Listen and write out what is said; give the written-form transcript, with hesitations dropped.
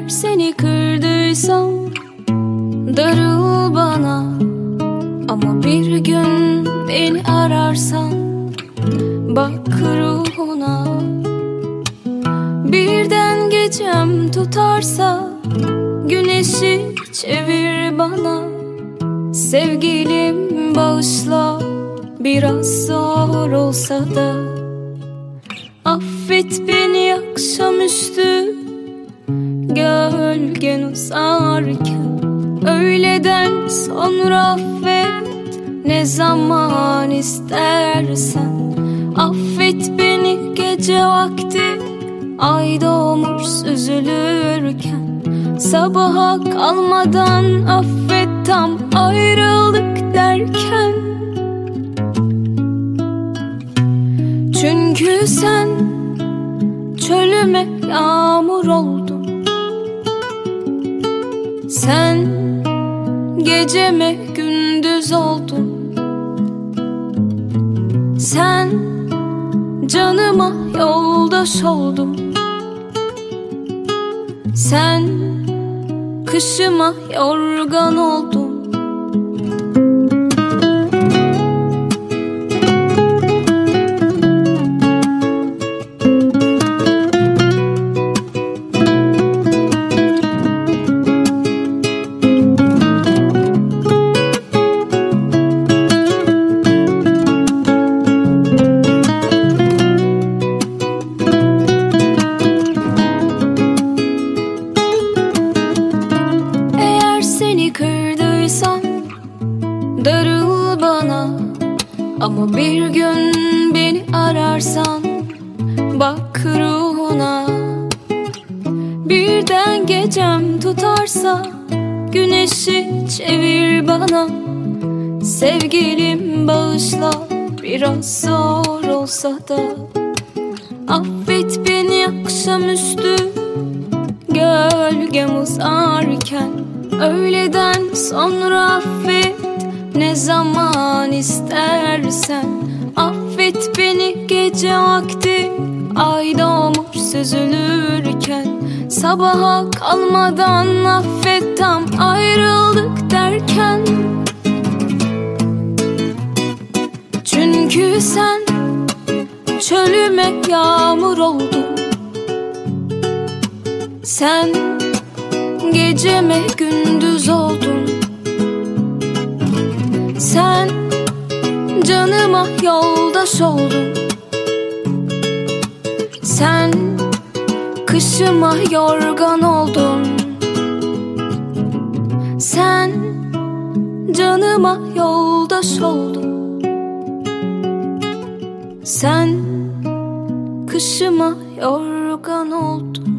Eğer seni kırdıysam darıl bana, ama bir gün beni ararsan bak ruhuna. Birden gecem tutarsa güneşi çevir bana. Sevgilim bağışla, biraz zor olsa da. Affet beni akşamüstü gölgen uzarken. Öğleden sonra affet, ne zaman istersen. Affet beni gece vakti ay doğmuş süzülürken. Sabaha kalmadan affet, tam ayrıldık derken. Çünkü sen çölüme yağmur oldun. Sen geceme gündüz oldun. Sen canıma yoldaş oldun. Sen kışıma yorgan oldun. Kırdıysam darıl bana, ama bir gün beni ararsan bak ruhuna. Birden gecem tutarsa güneşi çevir bana. Sevgilim bağışla, biraz zor olsa da. Affet beni akşamüstü gölgem uzarken. Öğleden sonra affet, ne zaman istersen. Affet beni gece vakti ay doğmuş süzülürken. Sabaha kalmadan affet, tam ayrıldık derken. Çünkü sen çölüme yağmur oldun. Sen geceme gündüz oldun. Sen canıma yoldaş oldun. Sen kışıma yorgan oldun. Sen canıma yoldaş oldun. Sen kışıma yorgan oldun.